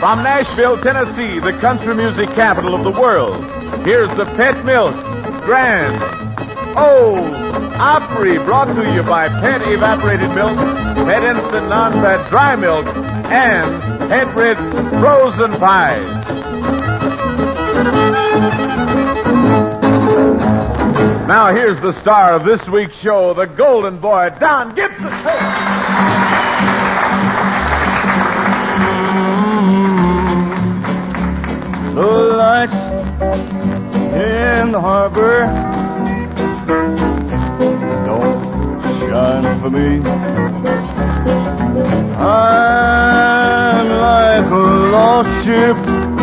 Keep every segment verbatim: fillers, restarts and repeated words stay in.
From Nashville, Tennessee, the country music capital of the world, here's the Pet Milk Grand Ole Opry, brought to you by Pet Evaporated Milk, Pet Instant Non-Fat Dry Milk, and Pet Ritz Frozen Pies. Now here's the star of this week's show, the Golden Boy, Don Gibson. Low lights in the harbor don't shine for me. I'm like a lost ship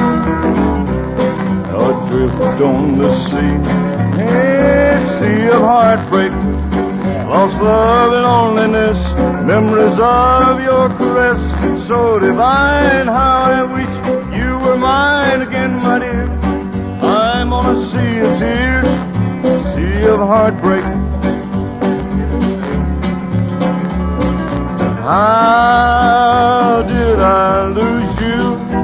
adrift on the sea. A sea of heartbreak, lost love and loneliness, memories of your caress, so divine. How I wish you were mine again, my dear. I'm on a sea of tears, sea of heartbreak. How did I lose you?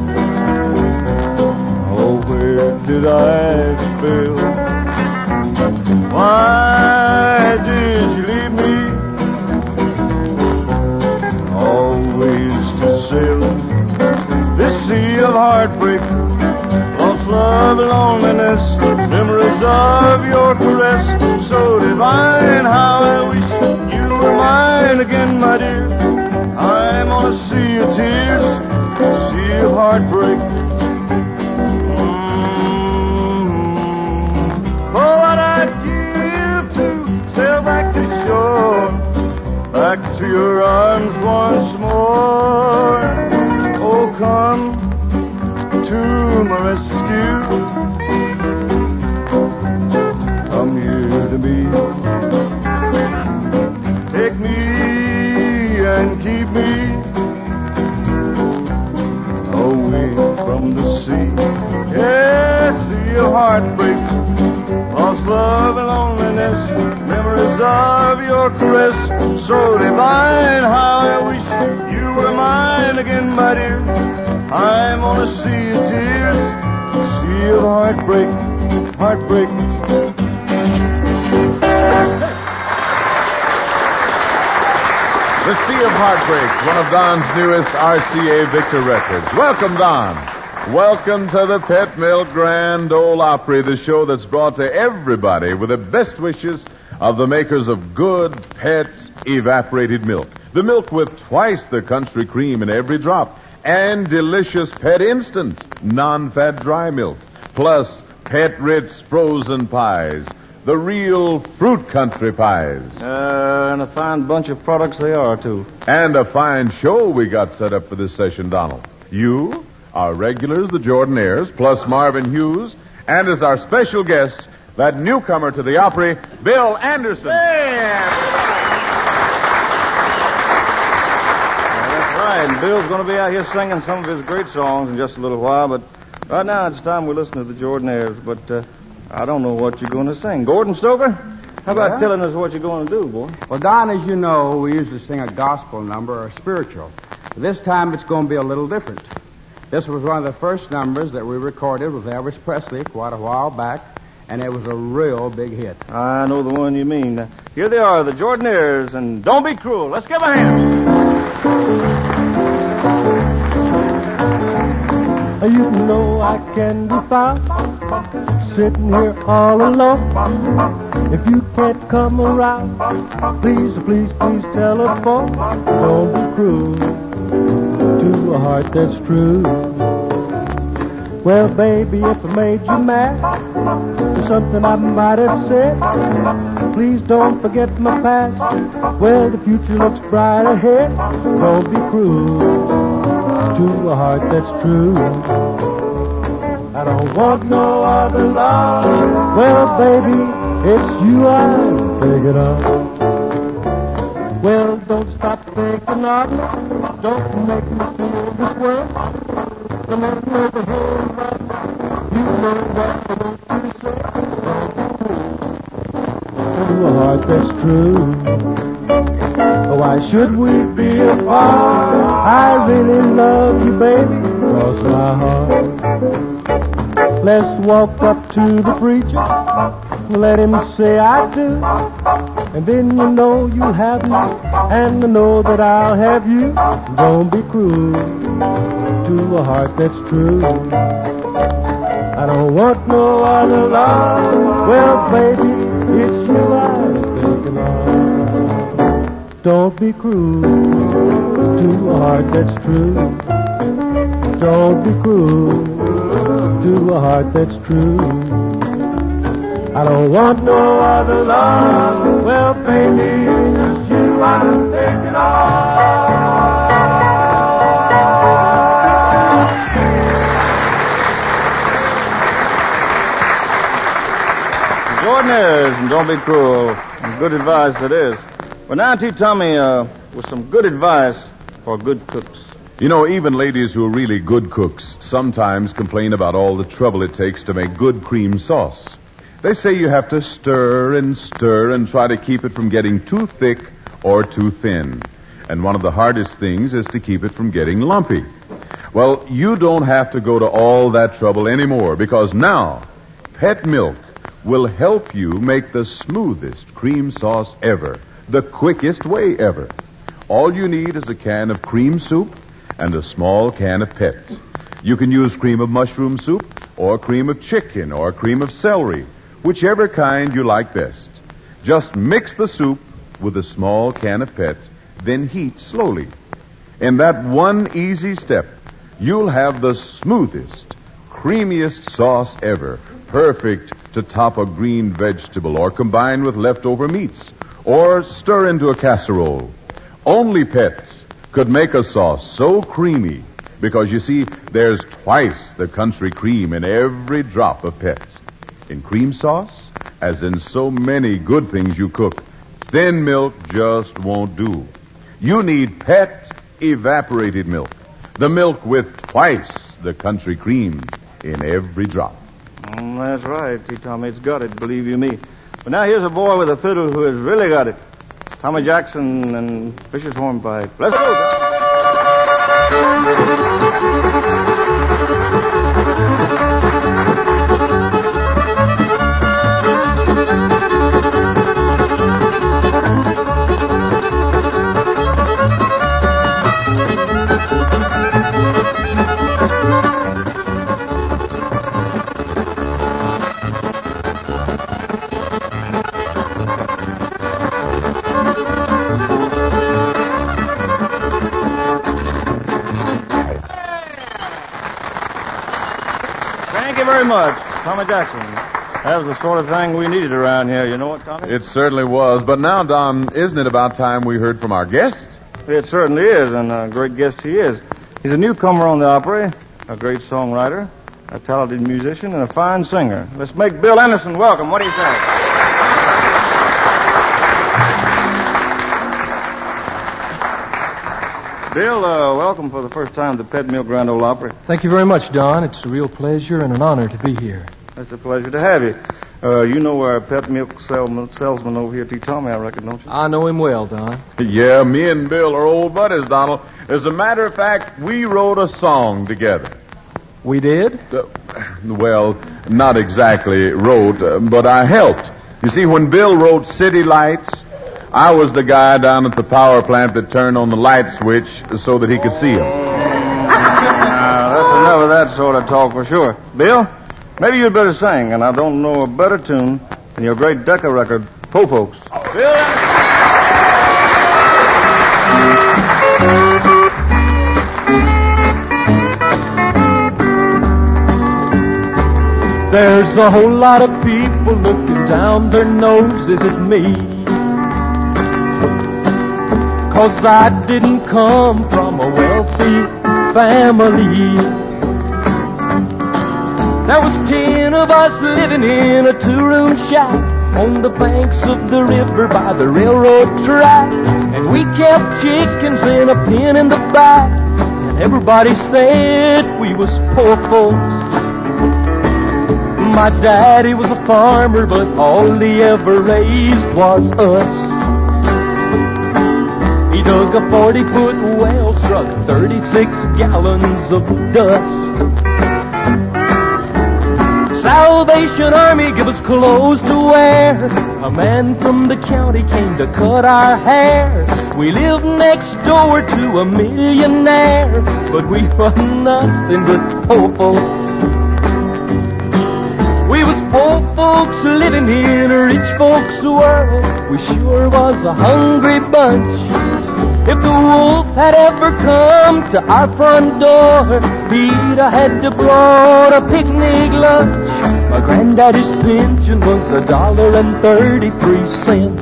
Oh, where did I fail? Why did you leave me? Always to sail this sea of heartbreak, lost love and loneliness, memories of your caress, so divine. How I wish you were mine again, my dear. I'm on a sea of tears, sea of heartbreak. Mm-hmm. Oh, what I'd give to sail back to shore, back to your arms once more. Oh, come to my rescue. Come here to me. Take me and keep me away from the sea. Yes, sea of heartbreak, lost love and loneliness, memories of your caress, so divine. How I wish you were mine again, my dear. I'm on a sea of tears, sea of heartbreak, heartbreak. The Sea of Heartbreaks, one of Don's newest R C A Victor records. Welcome, Don. Welcome to the Pet Milk Grand Ole Opry, the show that's brought to everybody with the best wishes of the makers of good pet evaporated milk. The milk with twice the country cream in every drop, and delicious Pet Instant non-fat dry milk, plus Pet Ritz frozen pies, the real fruit country pies. Uh, and a fine bunch of products they are, too. And a fine show we got set up for this session, Donald. You, our regulars, the Jordanaires, plus Marvin Hughes, and as our special guest, that newcomer to the Opry, Bill Anderson. And Bill's going to be out here singing some of his great songs in just a little while, but right now it's time we listen to the Jordanaires, but uh, I don't know what you're going to sing. Gordon Stoker, how about Yeah? telling us what you're going to do, boy? Well, Don, as you know, we usually sing a gospel number or a spiritual. This time it's going to be a little different. This was one of the first numbers that we recorded with Elvis Presley quite a while back, and it was a real big hit. I know the one you mean. Uh, here they are, the Jordanaires, and Don't Be Cruel. Let's give a hand. You know I can be found sitting here all alone. If you can't come around, please, please, please telephone. Don't be cruel to a heart that's true. Well, baby, if I made you mad for something I might have said, please don't forget my past. Well, the future looks bright ahead. Don't be cruel to a heart that's true. I don't want no other love. Well, baby, it's you I'm thinking of. Well, don't stop thinking of me. Don't make me feel this way. Come on over here and right now. You know what I want you to say. To a heart that's true. Why should we be apart? I really love you, baby. cross my heart. Let's walk up to the preacher, let him say I do, and then you know you have me, and I know that I'll have you. Don't be cruel to a heart that's true. I don't want no other love. Well, baby, it's you I'm thinking of. Don't be cruel to a heart that's true. Don't be cruel to a heart that's true. I don't want no other love. Well, baby, it's you I'm thinking of. Jordan is, and don't be cruel. And good advice it is. But now, T. Tommy, uh, with some good advice for good cooks. You know, even ladies who are really good cooks sometimes complain about all the trouble it takes to make good cream sauce. They say you have to stir and stir and try to keep it from getting too thick or too thin. And one of the hardest things is to keep it from getting lumpy. Well, you don't have to go to all that trouble anymore, because now Pet Milk will help you make the smoothest cream sauce ever, the quickest way ever. All you need is a can of cream soup and a small can of Pet. You can use cream of mushroom soup or cream of chicken or cream of celery, whichever kind you like best. Just mix the soup with a small can of Pet, then heat slowly. In that one easy step, you'll have the smoothest, creamiest sauce ever, perfect to top a green vegetable or combine with leftover meats or stir into a casserole. Only Pet could make a sauce so creamy because, you see, there's twice the country cream in every drop of Pet. In cream sauce, as in so many good things you cook, thin milk just won't do. You need Pet evaporated milk, the milk with twice the country cream in every drop. Mm, that's right, T. Tommy. It's got it, believe you me. But now here's a boy with a fiddle who has really got it. Tommy Jackson and Fisher's Hornpipe. Let's go, guys. Thank you very much, Tommy Jackson. That was the sort of thing we needed around here. You know what, Tommy? It certainly was. But now, Don, isn't it about time we heard from our guest? It certainly is, and a great guest he is. He's a newcomer on the Opry, a great songwriter, a talented musician, and a fine singer. Let's make Bill Anderson welcome. What do you say? Bill, uh, welcome for the first time to Pet Milk Grand Ole Opry. Thank you very much, Don. It's a real pleasure and an honor to be here. It's a pleasure to have you. Uh, you know our Pet Milk salesman, salesman over here, T. Tommy, I reckon, don't you? I know him well, Don. Yeah, me and Bill are old buddies, Donald. As a matter of fact, we wrote a song together. We did? Uh, well, not exactly wrote, uh, but I helped. You see, when Bill wrote City Lights, I was the guy down at the power plant that turned on the light switch so that he could see him. Now, that's enough of that sort of talk for sure. Bill, maybe you'd better sing, and I don't know a better tune than your great Decca record, Po Folks. Bill There's a whole lot of people looking down their noses at me, 'cause I didn't come from a wealthy family. There was ten of us living in a two-room shack on the banks of the river by the railroad track, and we kept chickens in a pen in the back, and everybody said we was poor folks. My daddy was a farmer, but all he ever raised was us. He dug a forty-foot well, struck thirty-six gallons of dust. Salvation Army, give us clothes to wear. A man from the county came to cut our hair. We lived next door to a millionaire, but we were nothing but poor folks. We was poor folks living in a rich folks' world. We sure was a hungry bunch. If the wolf had ever come to our front door, he'd have had to brought a picnic lunch. My granddaddy's pension was a dollar and thirty-three cents.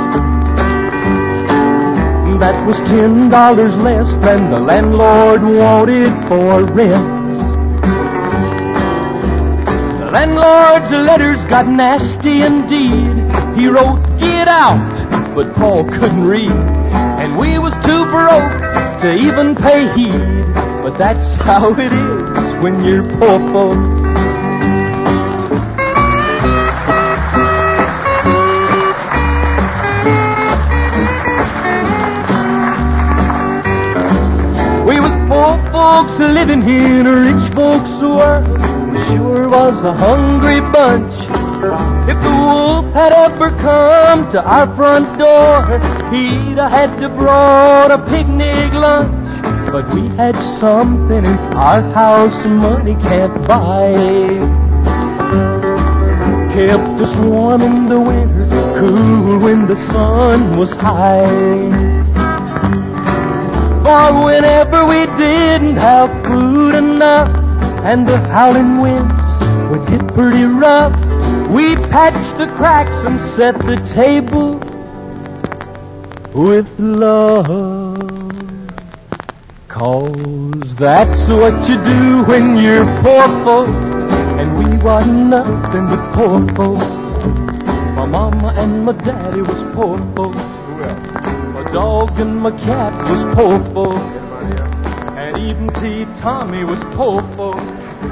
That was ten dollars less than the landlord wanted for rent. The landlord's letters got nasty indeed. He wrote, "Get out," but Paul couldn't read. And we was too broke to even pay heed. But that's how it is when you're poor folks. We was poor folks living in a rich folks' world. We sure was a hungry bunch. If the wolf had ever come to our front door, he'd have had to brought a picnic lunch. But we had something in our house money can't buy. Kept us warm in the winter, cool when the sun was high. For whenever we didn't have food enough and the howling winds would get pretty rough, we patched the cracks and set the table with love. 'Cause that's what you do when you're poor folks, and we were nothing but poor folks. My mama and my daddy was poor folks. My dog and my cat was poor folks. And even T. Tommy was poor folks.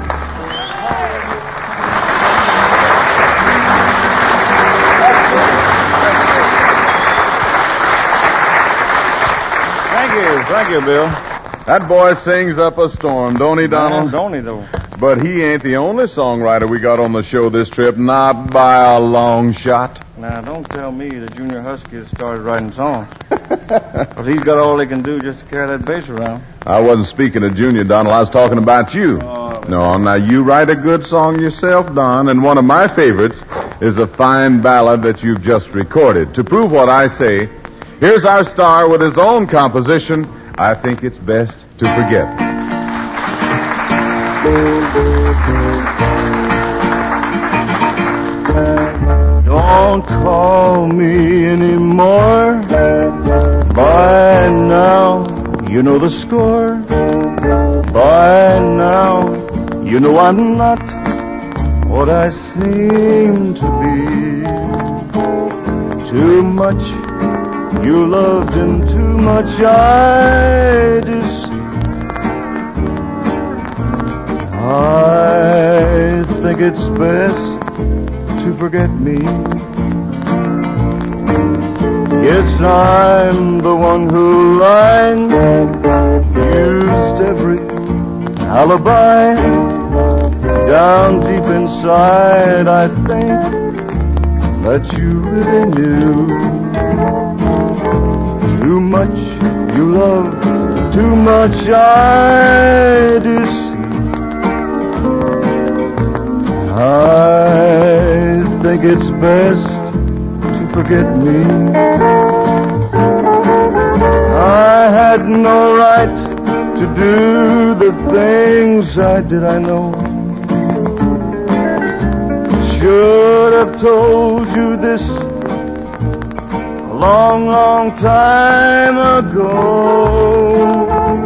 Thank you, thank you, Bill. That boy sings up a storm, don't he, Donald? Man, don't he, though? But he ain't the only songwriter we got on the show this trip, not by a long shot. Now, don't tell me that Junior Husky has started writing songs. Because he's got all he can do just to carry that bass around. I wasn't speaking of Junior, Donald. I was talking about you. Oh, no, now you write a good song yourself, Don, and one of my favorites is a fine ballad that you've just recorded. To prove what I say, here's our star with his own composition, I Think It's Best to Forget. Don't call me anymore. By now, you know the score. By now, you know I'm not what I seem to be. Too much you loved and too much I deceive. I think it's best to forget me. Yes, I'm the one who lied, used every alibi. Down deep inside, I think that you really knew. Too much you love, too much I deceive. I think it's best to forget me. I had no right to do the things I did, I know. Should have told you this a long, long time ago.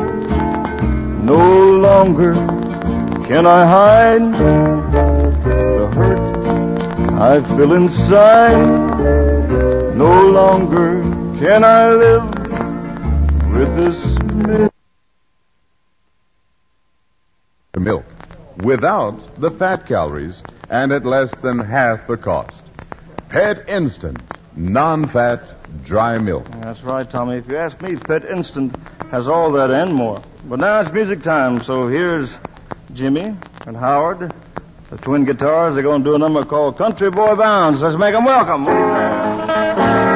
No longer can I hide the hurt I feel inside. No longer can I live with this milk without the fat calories and at less than half the cost. Pet Instant, non-fat, dry milk. That's right, Tommy. If you ask me, Pet Instant has all that and more. But now it's music time, so here's Jimmy and Howard, the twin guitars. They're going to do a number called Country Boy Bounds. Let's make them welcome. What do you say?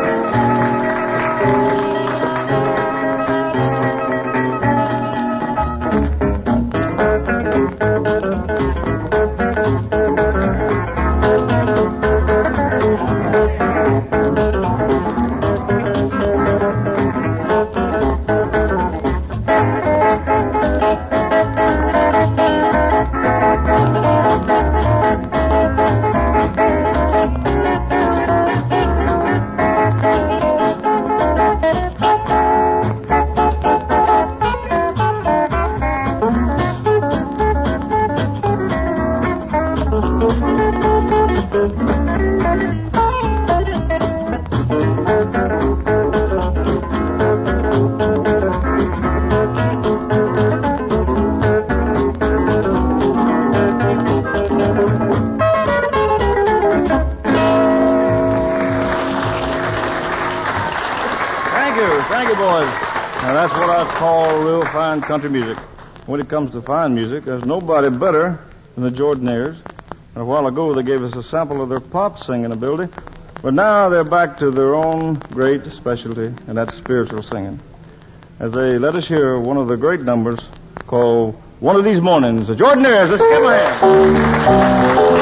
Now, that's what I call real fine country music. When it comes to fine music, there's nobody better than the Jordanaires. And a while ago, they gave us a sample of their pop singing ability. But now they're back to their own great specialty, and that's spiritual singing. As they let us hear one of the great numbers called One of These Mornings. The Jordanaires, let's give them a hand.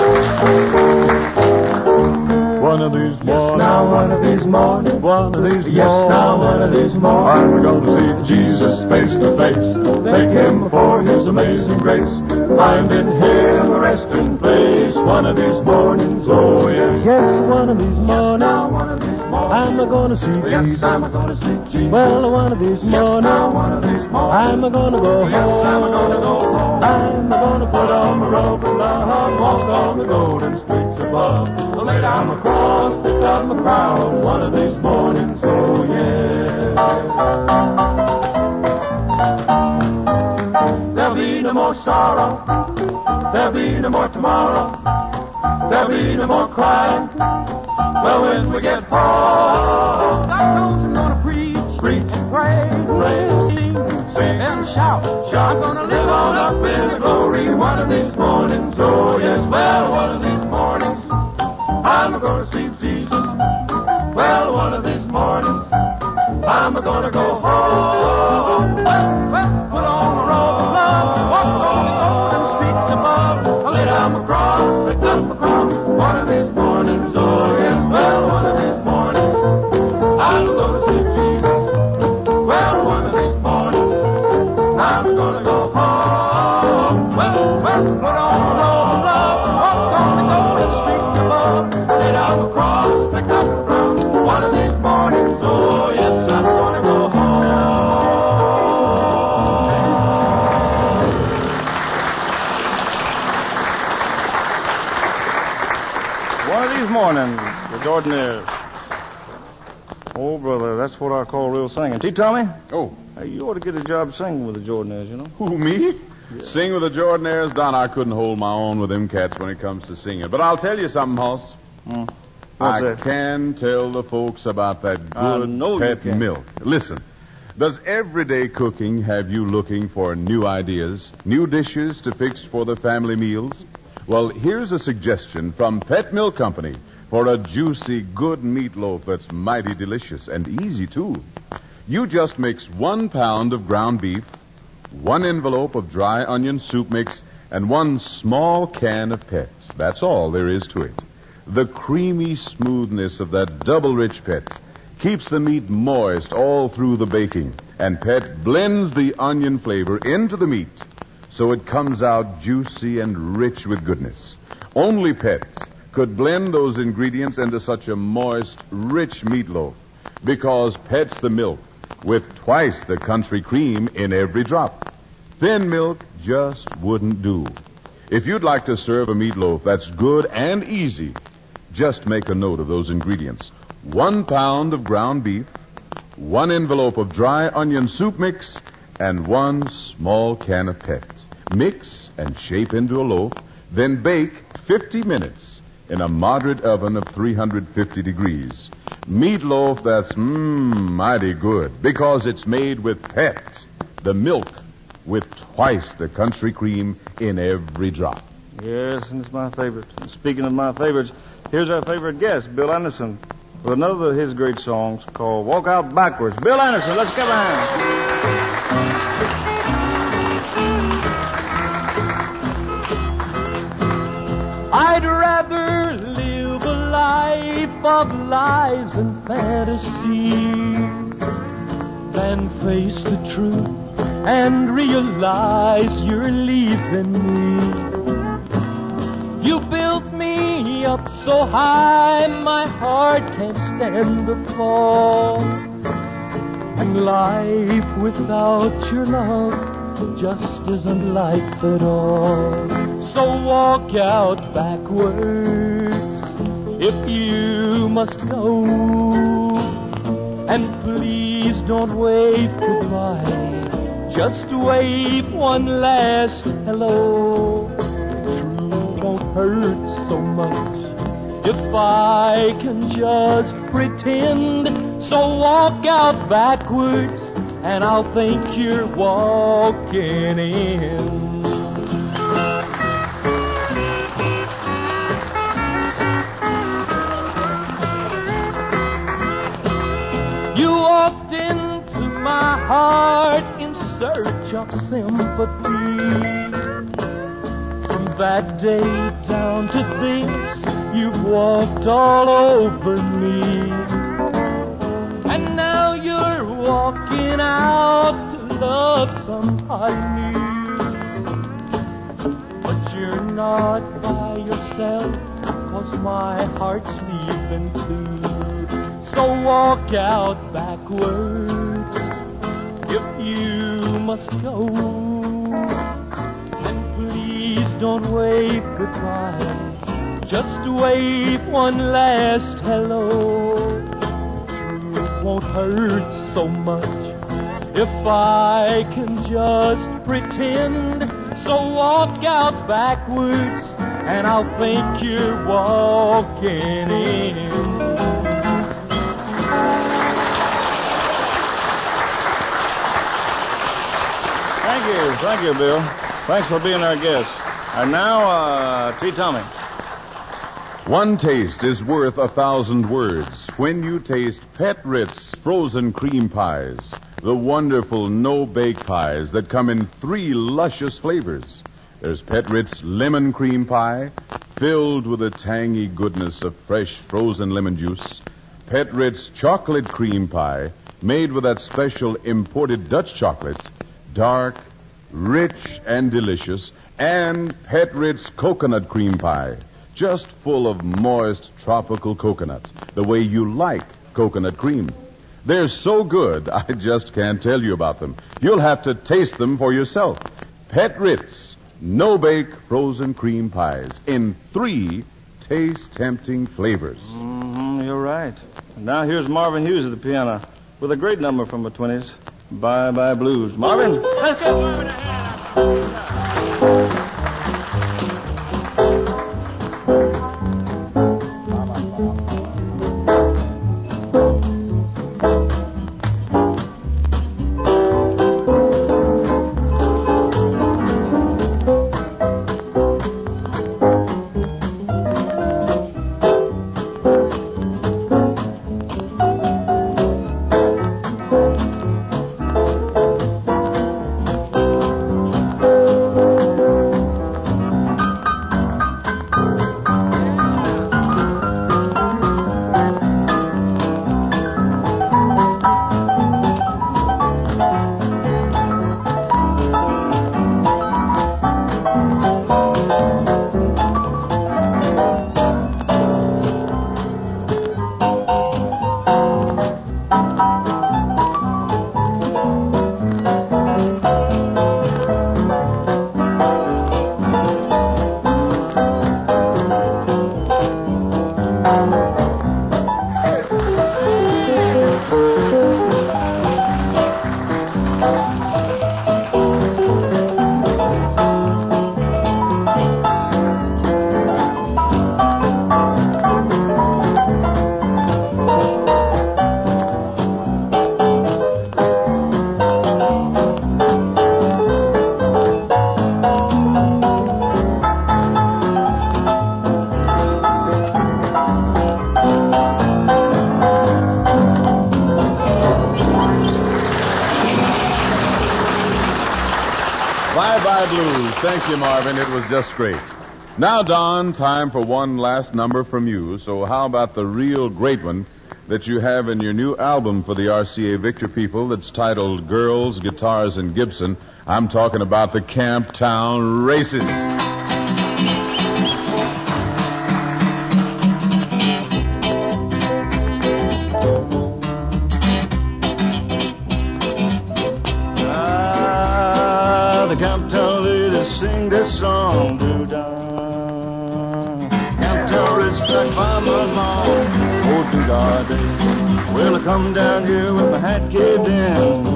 One of these mornings. Yes, now one of these mornings. One of these Yes, mornings. now one of these mornings. I'm going to see Jesus face to face. Thank him for his amazing grace. Find in him a resting place. One of these mornings, oh yeah. Yes, one of these mornings. Now one of these mornings. I'm going to see Yes, Jesus. I'm going to see Jesus. Well, one of these Yes, now mornings. one of these mornings. I'm going to go home. Yes, I'm going to go home. I'm going to Put on the robe of love, walk on the golden streets above. Lay down the cross, pick up the crown, one of these mornings, oh yeah. There'll be no more sorrow, there'll be no more tomorrow, there'll be no more crying. Well, when we get home, I'm gonna preach, preach, pray, pray, sing, sing, and shout, shout. I'm gonna live on up in the glory one of these mornings, oh yes. Well, one of these mornings, I'm gonna see Jesus. Well, one of these mornings, I'm gonna go home. Well, well, put on the robe of love, walk on the golden streets above. I lay down the cross, pick up the cross. One of these mornings, oh yes. Well, one of these mornings, I'm gonna see Jesus. Well, one of these mornings, I'm gonna go home. Well, well, put on the robe of love, walk on the golden streets above. Lay down the cross, pick up the cross. One of these mornings, oh yes, I'm gonna go home. One of these mornings, the Jordanaires. Oh, brother, that's what I call real singing. T. Tommy? Oh, Hey, you ought to get a job singing with the Jordanaires, you know. who, me? Sing with the Jordanaires? Don, I couldn't hold my own with them cats when it comes to singing. But I'll tell you something, Hoss. Hmm. I What's that? can tell the folks about that I good know you pet can. milk. Listen, does everyday cooking have you looking for new ideas, new dishes to fix for the family meals? Well, here's a suggestion from Pet Milk Company for a juicy, good meatloaf that's mighty delicious and easy, too. You just mix one pound of ground beef, one envelope of dry onion soup mix, and one small can of Pet. That's all there is to it. The creamy smoothness of that double-rich Pet keeps the meat moist all through the baking, and Pet blends the onion flavor into the meat so it comes out juicy and rich with goodness. Only Pet could blend those ingredients into such a moist, rich meatloaf because Pet's the milk with twice the country cream in every drop. Thin milk just wouldn't do. If you'd like to serve a meatloaf that's good and easy, just make a note of those ingredients. One pound of ground beef, one envelope of dry onion soup mix, and one small can of Pet. Mix and shape into a loaf, then bake fifty minutes. in a moderate oven of three hundred fifty degrees. Meatloaf that's mmm, mighty good because it's made with Pet, the milk with twice the country cream in every drop. Yes, and it's my favorite. And speaking of my favorites, here's our favorite guest, Bill Anderson, with another of his great songs called Walk Out Backwards. Bill Anderson, let's give a hand. I'd rather live a life of lies and fantasy than face the truth and realize you're leaving me. You built me up so high my heart can't stand the fall. And life without your love just isn't life at all. So walk out backwards if you must go. And please don't wave goodbye, just wave one last hello. True won't hurt so much if I can just pretend. So walk out backwards and I'll think you're walking in. You walked into my heart in search of sympathy. From that day down to this, you've walked all over me. And now you're walking out to love somebody new. But you're not by yourself, 'cause my heart's leaving too. So walk out backwards if you must go. And please don't wave goodbye, just wave one last hello. Truth won't hurt so much if I can just pretend. So walk out backwards and I'll think you're walking in. Thank you. Thank you, Bill. Thanks for being our guest. And now, uh, T. Tommy. One taste is worth a thousand words. When you taste Pet Ritz frozen cream pies, the wonderful no-bake pies that come in three luscious flavors. There's Pet Ritz lemon cream pie, filled with the tangy goodness of fresh frozen lemon juice. Pet Ritz chocolate cream pie, made with that special imported Dutch chocolate, dark, rich, and delicious. And Pet Ritz coconut cream pie, just full of moist tropical coconut, the way you like coconut cream. They're so good, I just can't tell you about them. You'll have to taste them for yourself. Pet Ritz no-bake frozen cream pies in three taste-tempting flavors. Mm-hmm, you're right. And now here's Marvin Hughes at the piano with a great number from the twenties, Bye Bye Blues. Marvin? Let's get Marvin a hand. Blues. Thank you, Marvin. It was just great. Now, Don, time for one last number from you. So how about the real great one that you have in your new album for the R C A Victor people that's titled Girls, Guitars, and Gibson? I'm talking about the Camptown Races. Ah, the Camptown ladies sing this song, doo-dah. Camptown race track five miles long, oh, doo-dah day. Well, I come down here with my hat caved in,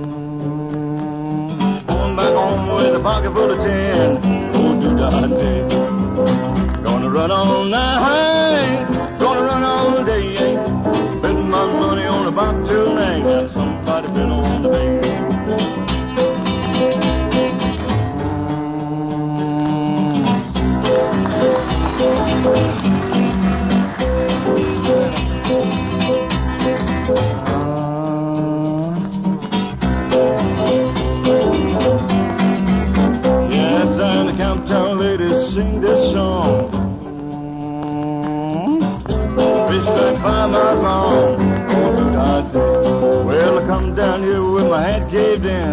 back home with a pocket full of tin. Oh, do-da day. Gonna run all night, gonna run all day. Betting my money on a bobtail name. Got somebody been on the bay. Camptown ladies sing this song. Fish back five miles long. Oh, do-da day. Well, I come down here with my hat caved in.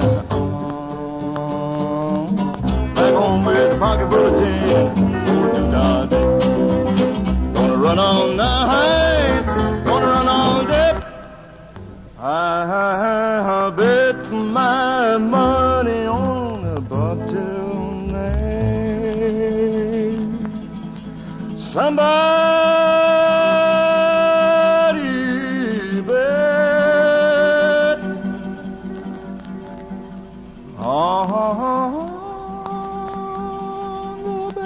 Back home with a pocket full of tin. Oh, do-da day. Gonna run all night. Gonna run all day. I, I, I bet my money on a bobtail. Somebody bet on the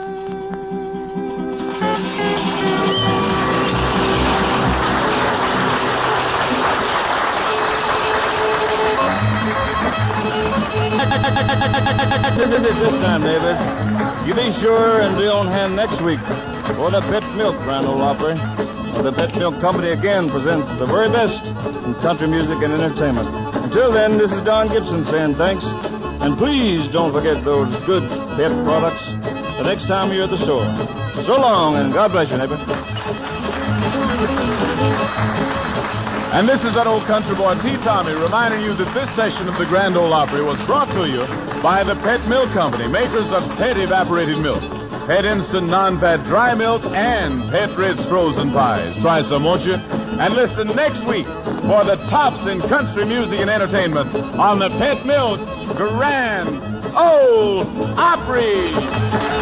This is it this time, David. You be sure and be on hand next week for the Pet Milk Grand Ole Opry. Well, the Pet Milk Company again presents the very best in country music and entertainment. Until then, this is Don Gibson saying thanks. And please don't forget those good pet products the next time you're at the store. So long, and God bless you, neighbor. And this is that old country boy, T. Tommy, reminding you that this session of the Grand Ole Opry was brought to you by the Pet Milk Company, makers of Pet Evaporated Milk, Pet Instant Non-Fat Dry Milk, and Pet Ritz Frozen Pies. Try some, won't you? And listen next week for the tops in country music and entertainment on the Pet Milk Grand Ole Opry.